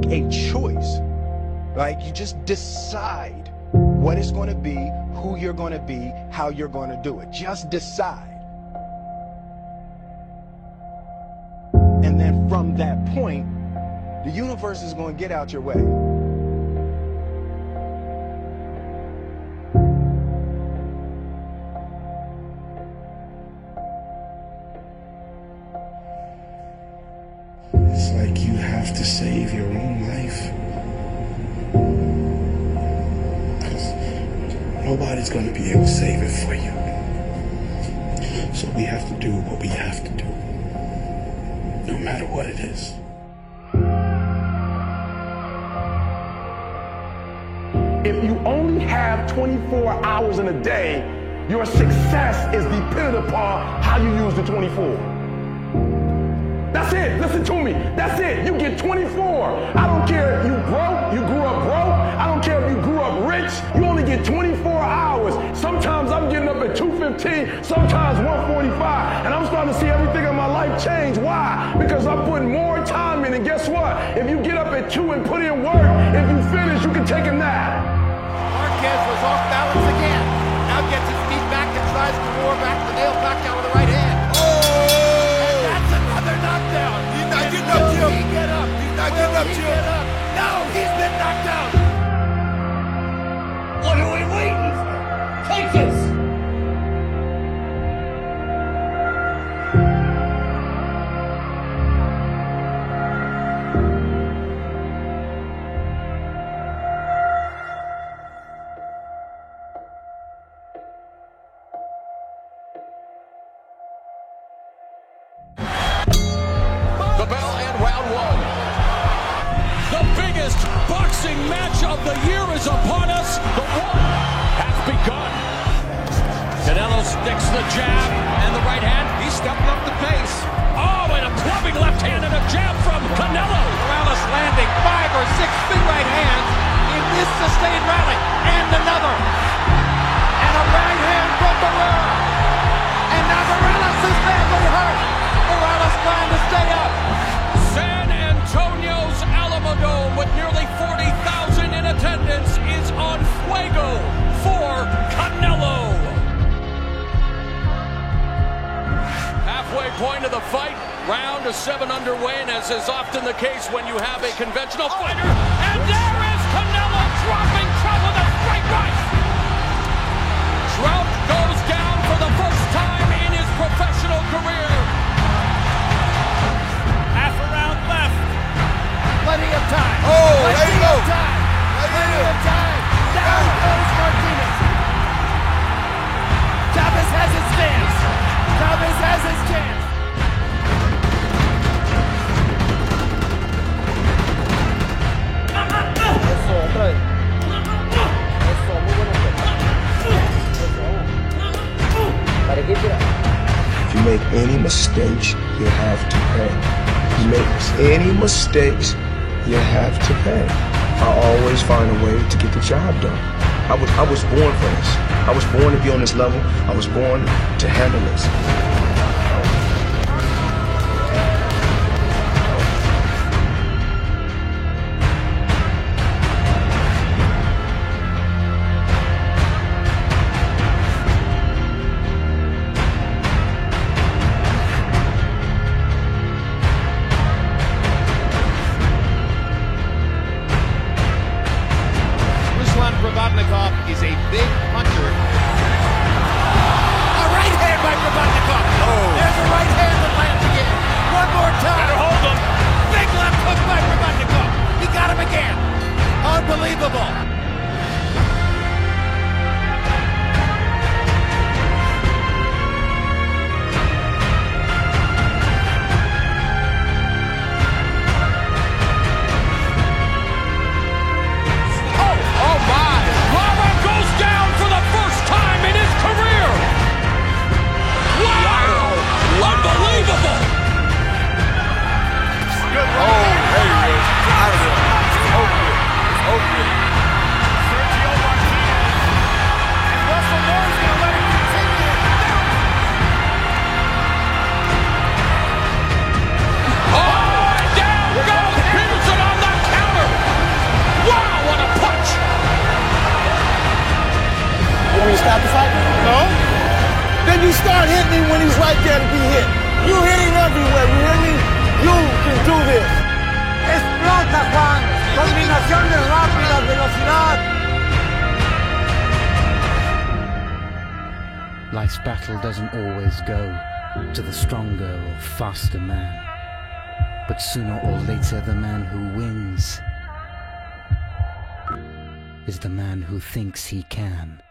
a choice. Like, you just decide what it's going to be, who you're going to be, how you're going to do it. Just decide. And then from that point, the universe is going to get out your way. It's like you have to save your own life. Because nobody's going to be able to save it for you. So we have to do what we have to do, no matter what it is. If you only have 24 hours in a day, your success is dependent upon how you use the 24. That's it. Listen to me. That's it. You get 24. I don't care if you broke, you grew up broke. I don't care if you grew up rich. You only get 24 hours. Sometimes I'm getting up at 2:15, sometimes 1:45, and I'm starting to see everything in my life change. Why? Because I'm putting more time in, and guess what? If you get up at 2 and put in work, if you finish, you can take a nap. Marquez was off balance again. Now gets his feet back and tries to roar back the nail back down with the right hand. Knockdown. He's not getting up, Jim. He get up. He's not getting up, Jim. No, he's been knocked out. What are we waiting for? Take this. Match of the year is upon us. The war has begun. Canelo sticks the jab and the right hand. He's stepping up the pace. Oh, and a clubbing left hand and a jab from Canelo. Morales landing 5 or 6 big right hands in this sustained rally. And another. And a right hand from Barrera. And now Morales is badly hurt. Morales trying to stay up. San Antonio's Alamodome with nearly 40,000 in attendance is on fuego for Canelo. Halfway point of the fight, round of 7 underway, and as is often the case when you have a conventional fighter, and there is Canelo dropping Trout with a straight right. Trout goes down for the first time in his professional career. Half a round left. Plenty of time. Oh, there you go. Plenty of time. Down goes Martinez. Chavez has his chance. Chavez has his chance. Eso, otra vez. Eso, muy bueno. Eso. If you make any mistakes, you have to pay. If you make any mistakes, you have to pay. I always find a way to get the job done. I was born for this. I was born to be on this level. I was born to handle this. Provodnikov is a big puncher. A right hand by Provodnikov. start hitting him when he's right there to be hit. You hit him everywhere, you hear me? You can do this. Explota, Juan. Combinación de rápida velocidad. Life's battle doesn't always go to the stronger or faster man. But sooner or later, the man who wins is the man who thinks he can.